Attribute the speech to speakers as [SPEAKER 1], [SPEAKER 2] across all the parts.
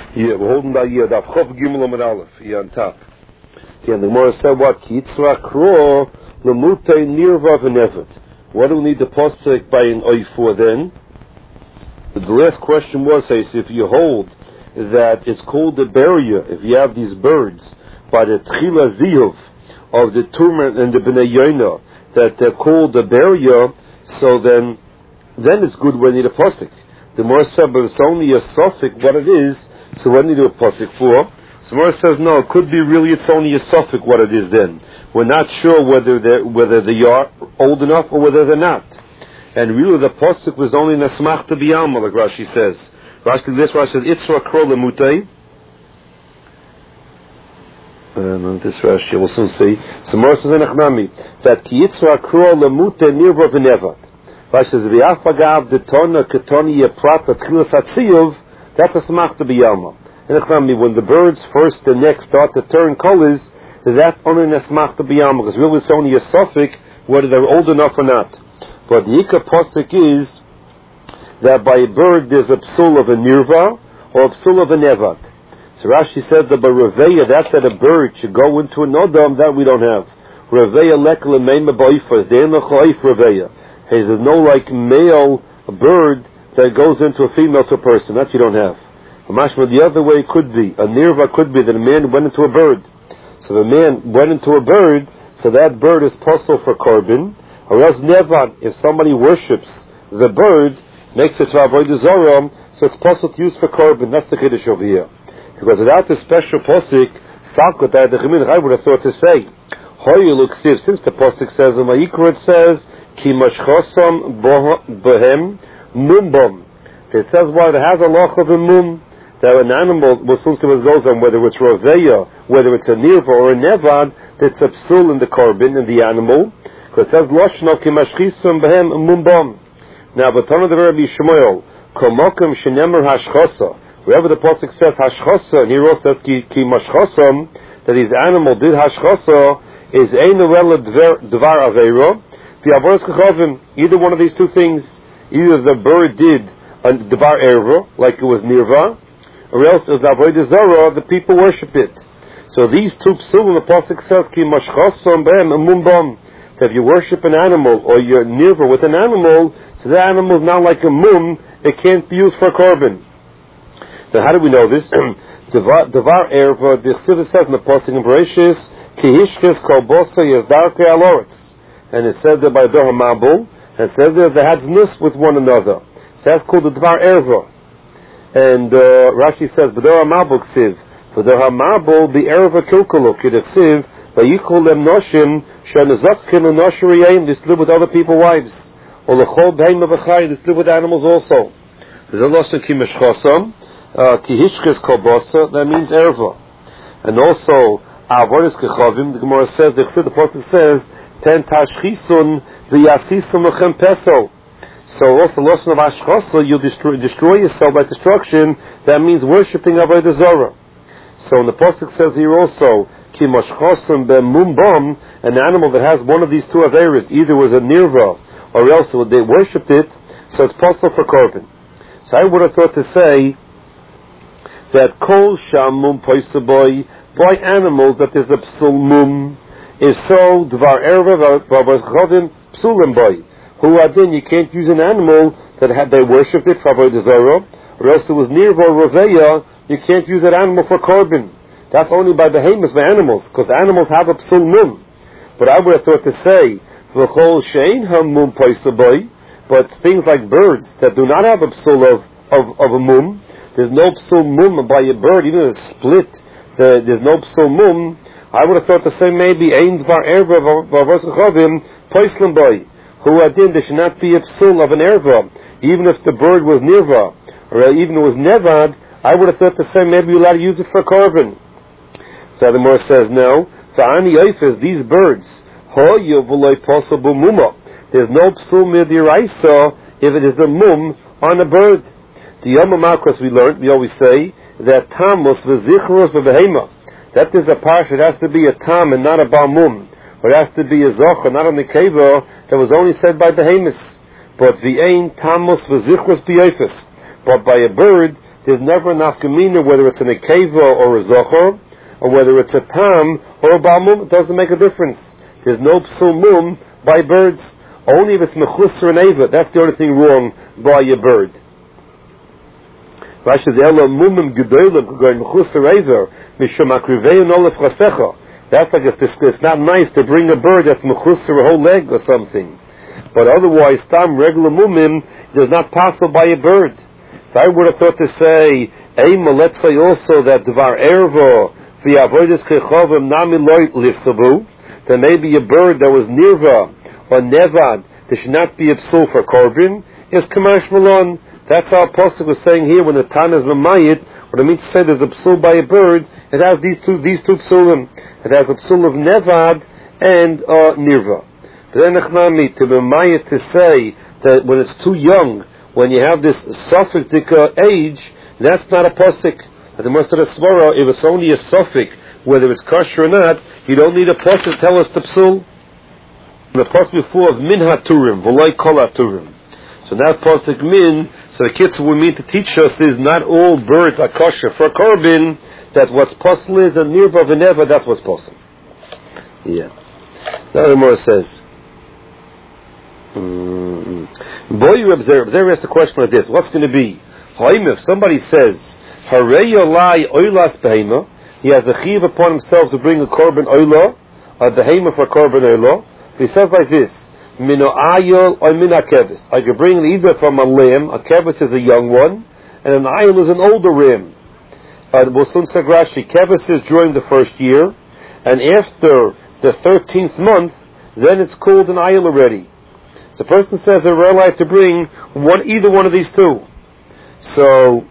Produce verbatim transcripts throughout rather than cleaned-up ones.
[SPEAKER 1] Yeah, we're holding that year. Daf Chof Gimel Amud Aleph. Yeah, on top. Okay, and the Gemara said what? Ki yitzra kro lemutei nirva v'nevet. What do we need the posek by an oy for then? The last question was, hey, so if you hold that it's called the barrier, if you have these birds by the tchila ziyuv of the Turman and the Bnei Yoina, that they're called the barrier, so then then it's good when you need a posek. The Gemara said, but it's only a suffix what it is, so what do you do a posek for? So Gemara says, no, it could be really it's only a suffix what it is then. We're not sure whether they whether they are old enough or whether they're not. And really the posek was only in a smachta b'yalma, like Rashi says. Rashi this Rashi says, Itzra kro lemutei. And this Rashi we'll soon see. So Gemara says in Echnami that ki Itzra kro lemutei nirva v'nevat. Rashi says, v'yafagav detona ketoni yeprat v'tchilas hatziyuv. That's a smachta b'yalma. And Echnami, when the birds first and next start to turn colors, that's only in a smachta b'yalma, because really it's only a suffix whether they're old enough or not. But the Yikar posek is that by a bird there's a psul of a nirva or a psul of a nevat. So Rashi said that by Reveya, that's that a bird should go into an odam, that we don't have. Reveya lek lemeima ba'ifas, de'en lecho'if Reveya. Hey, there's no like male bird that goes into a female to a person. That you don't have. Mashma, the other way could be, a nirva could be that a man went into a bird. So the man went into a bird, so that bird is possible for korban. Or else nevan, if somebody worships the bird, makes it to avodah zarah, so it's possible to use for korban. That's the chiddush over here. Because without the special posik, salkot that the chemin I would have thought to say, hoyu luksiv, since the posik says in Vayikra it says ki mashchosam bohem mumbom. It says what it has a loch of a mum. That an animal, well, since it goes on, whether it's roveya, whether it's a nirva or a nevad, that's a psul in the korban in the animal. Because it says loshno ki mashchisam behem mumbom. Now, but Tana the Rabbi Shmuel, komokim shenemer hashchosa. Wherever the pasuk says hashchosa, and here also says ki, ki mashchosam, that his animal did hashchosa, is ein uela dvar aveiro. The avoros kachavim, either one of these two things, either the bird did a dvar erva, like it was nirva, or else it was avodah zarah, the people worshipped it. So these two psulim, the pasuk says ki mashchosam behem mumbom. If you worship an animal or you're nirva with an animal, so the animal is not like a mum, it can't be used for korban. Now how do we know this? Devar erva, the Chassidus says in the pasuk in Bereshis, ki hishkes kol bosa yazdarke aloretz. And it says there by Doha Mabul, and it says there they had znus with one another. So that's called the Devar erva. And uh, Rashi says, B'doha Mabul ksiv, B'doha Mabul the erva kilkulu, kidesiv, v'yichol lem noshim, shenazakkin u'noshiriyim, they live with other people's wives. Or l'chol b'heim v'chai, they live with animals also. There's a loss of ki meshchosam, ki hishkes kol bosa, that means erva. And also, avoris kechavim, the Gemara says, the Chassid, the Pasuk says, ten tashchisun v'yasisum lechem peso. So also, loss of ashchosa, you destroy, destroy yourself by destruction, that means worshipping avodah zarah. So, in the Pasuk says here also, ki mashchosam bemumbam, an animal that has one of these two averis, either was a nirva, or else they worshipped it, so it's possible for korban. So I would have thought to say that kol shamum poisaboy, by animals that there's a psul mum, is so dvar erva v'avazchavim psulim boy. Who adin, you can't use an animal that had they worshipped it for avodah zarah, or else it was nirva or roveya, you can't use that animal for korban. That's only by behemoths, by animals, because animals have a psul mum. But I would have thought to say, v'chol shein hamum poisaboy, but things like birds that do not have a psul of, of, of a mum, there's no psul mum by a bird, even a split, the, there's no psul mum, I would have thought to say maybe ein dvar erva v'avosachavim poislim boy, who adin, there should not be a psul of an erva, even if the bird was nirva, or even if it was nevad, I would have thought to say maybe you're allowed to use it for korban. So the Gemara says no. Fa'ani oifes, these birds, hoyu v'loy possible muma. There's no psul midiraisa if it is a mum on a bird. The Yom HaMakros we learned, we always say that tamus v'zichros v'behema. That is a parsha, it has to be a tam and not a ba'mum. Or it has to be a zocha, not a nekeva, that was only said by behemoths. But v'ein tamus v'zichros b'yofes. But by a bird, there's never an afkamina whether it's an akeva or a zochor, or whether it's a tam or a balmum. It doesn't make a difference. There's no psul mum by birds. Only if it's mechusar and eva, that's the only thing wrong by a bird. That's like it's, it's not nice to bring a bird that's mechusar a whole leg or something. But otherwise, tam regular mumim does not pass by a bird. So I would have thought to say, Eima, let's say also that dvar ervo v'avodas kechovim nami loy lifsabu, that maybe a bird that was nirva or nevad that should not be a psul for korban is kamash malon. That's how Apostle was saying here when the Tan is mamayit. What I mean to say, there's a psul by a bird. It has these two these two psulim. It has a psul of nevad and uh, nirva. But then echnami to mamayit to say that when it's too young, when you have this suffix age, that's not a posik. At the most of the svara, if it's only a suffix, whether it's kosher or not, you don't need a posik to tell us the psul. The posik before of min haturim, v'loi kol haturim. So that posik min, so the kids we mean to teach us is not all birds are kosher. For korban, that what's possible is, and nirva v'neva, that's what's possible. Yeah. Now the Gemara says, boy, you observe, observe asked the question like this, what's going to be? If somebody says, Harei Yolai Oilas Behema, he has a chiv upon himself to bring a korban oila, a behema for korban oila. He says like this, Mino ayil or min kevis. I could bring it either from a lamb, a kevis is a young one, and an ayil is an older ram. Bosun Sagrashi, kevis is during the first year, and after the thirteenth month, then it's called an ayil already. The person says they're allowed to bring one, either one of these two. So,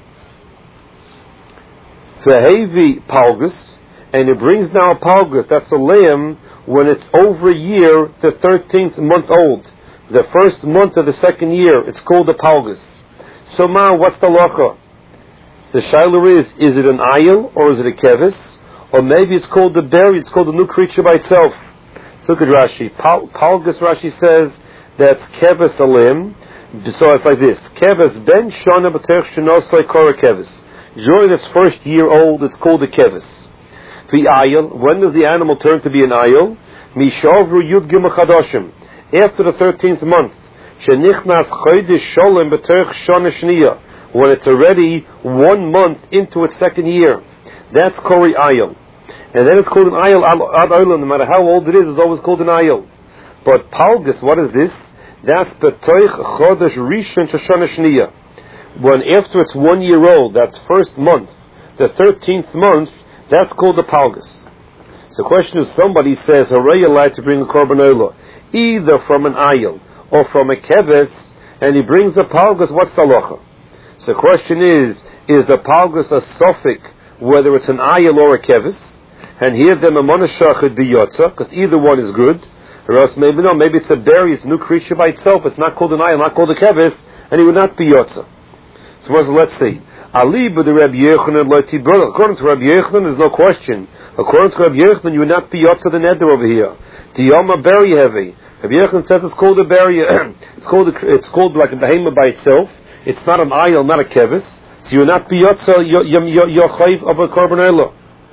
[SPEAKER 1] Vehevi Palgus, and it brings now a Palgus, that's a lamb, when it's over a year, the thirteenth month old. The first month of the second year, it's called a Palgus. So now, what's the locha? The shiloh is, is it an ayil, or is it a kevis? Or maybe it's called a berry, it's called a new creature by itself. Look at Rashi. Pal- Palgus, Rashi says, that's kevis a limb. So it's like this: kevis ben shana b'terech shenosai kora kevis. During its first year old, it's called a kevis. The ayil. When does the animal turn to be an ayil? Mishavru yud gimel chadashim. After the thirteenth month, shenichnas chodesh sholem b'terech shana shniya. When it's already one month into its second year, that's kori ayil. And then it's called an ayil ad ayil. No matter how old it is, it's always called an ayil. But palgus, what is this? That's betoich chodesh rishon shana shniya. When after it's one year old, that's first month, the thirteenth month, that's called the palgus. So the question is, somebody says, are you allowed to bring a korban olah, either from an ayil or from a keves, and he brings a palgus, what's the halacha? So the question is, is the palgus a suffix, whether it's an ayil or a keves? And here the mamonashach would be yotza, because either one is good. Or else maybe no, maybe it's a berry, it's a new creature by itself, it's not called an ayil, not called a keves, and he would not be yotza. So let's see. Ali but the Rabbi Yochanan Loti brother. According to Rabbi Yochanan, there's no question. According to Rabbi Yochanan, you would not be yotza the neder over here. The yoma berry heavy. Rabbi Yochanan says it's called a berry. it's called a, it's called like a behema by itself. It's not an ayil, not a keves. So you would not be yotza your chayv of a korban olah.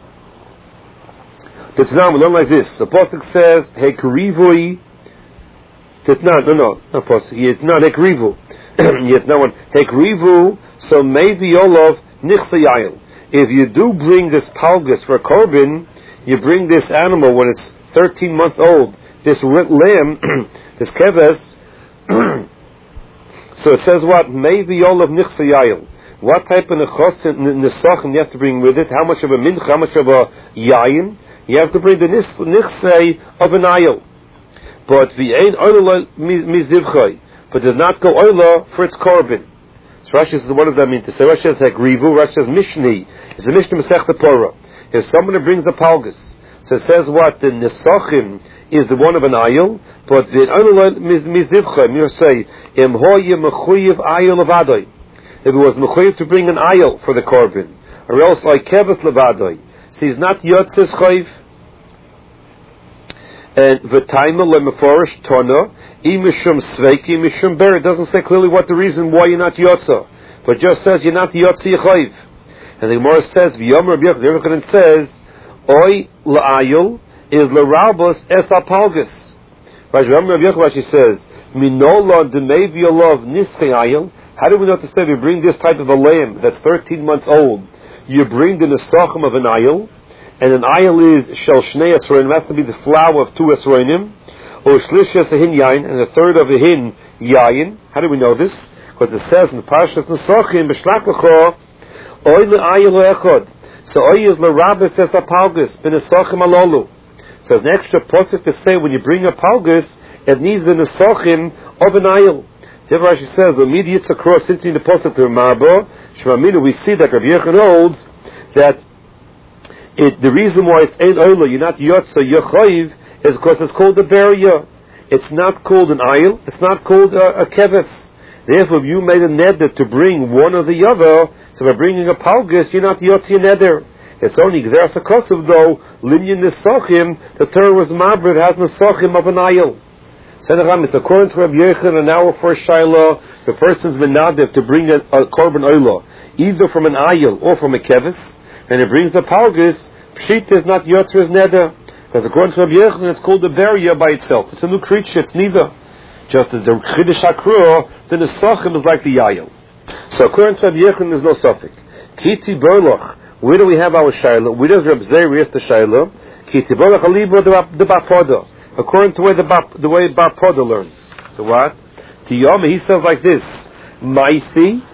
[SPEAKER 1] Titnan, we learn like this. The pasuk says, "Hekrivui." Titnan, no, no, not pasuk. It's not hekrivu. Yet no one hekrivu. So maybe olav nichsayil. If you do bring this palgus for korban, you bring this animal when it's thirteen months old. This lamb, this keves. So it says what? Maybe olav nichsayil. What type of nesachim you have to bring with it? How much of a mincha? How much of a yayin? You have to bring the nichsei of an ayil. But the ein oila mizivchai. But does not go oila for its korban. So Rashi says, what does that mean to say? Rashi says hekrivu. Rashi says mishni. It's a mishnah masechta Torah. If somebody brings a palgus, so it says what? The nesachim is the one of an ayil. But the oila mizivchai, you say im hoye mechuyev ayil levadai. If it was mechuyev to bring an ayil for the korban, or else like keves levadai. So he's not yotzes chayv. And v'taima lemeforish tona imishum sveiki imishum ber. It doesn't say clearly what the reason why you're not yotza. but just says you're not the Yotzi Yechoiv. And the Gemara says, V'yomer Rabbi Yochanan says, Oy la'ayil is l'rabos es apalgus. Rabbi Yochanan says, Minola d'mei v'yolov nischei ayil. How do we know to say we bring this type of a lamb that's thirteen months old? You bring the nesachim of an ayil, and an ayil is shel shnei esroinim, has to be the flour of two esroinim, or shlish esahin yain, and a third of a hin yain. How do we know this? Because it says in the parashas nesachim b'shlach lecho oy le'ayil echod. So oy is l'rabes es apalgus ben nesachim alolu. So there's an extra posuk to say when you bring a palgus, it needs the nesachim of an ayil. So Rashi says, "Immediate across into the posuk to Marbo Shemaminu." We see that Rabbi Yochanan holds that it, the reason why it's ein oila, you're not yotza yechoiv, is because it's called a beria. It's not called an ayil. It's not called a, a keves. Therefore, if you made a neder to bring one or the other, so by bringing a palgus, you're not yotza neder. It's only gzeras hakosov though linyan nesachim. The Torah was mabrid has nesachim of an ayil. It's according to Rabbi Yochanan, an hour for Shiloh, the person's menadiv to bring a, a korban oila, either from an ayil or from a kevis, and it brings a palgus. Pshit is not yotzer's neder, because according to Rabbi Yochanan, it's called a beria by itself. It's a new creature. It's neither. Just as the chiddush hakro, the nesachim is like the ayil. So according to Rabbi Yochanan, there's no suffix. Kiti berloch. Where do we have our Shiloh? Where does Rabbi Zeri the Shiloh? Kiti berloch alibra the bapoda. According to the way the Bap, the way Bar Poda learns. So what? Tiyom, he says like this: Maisi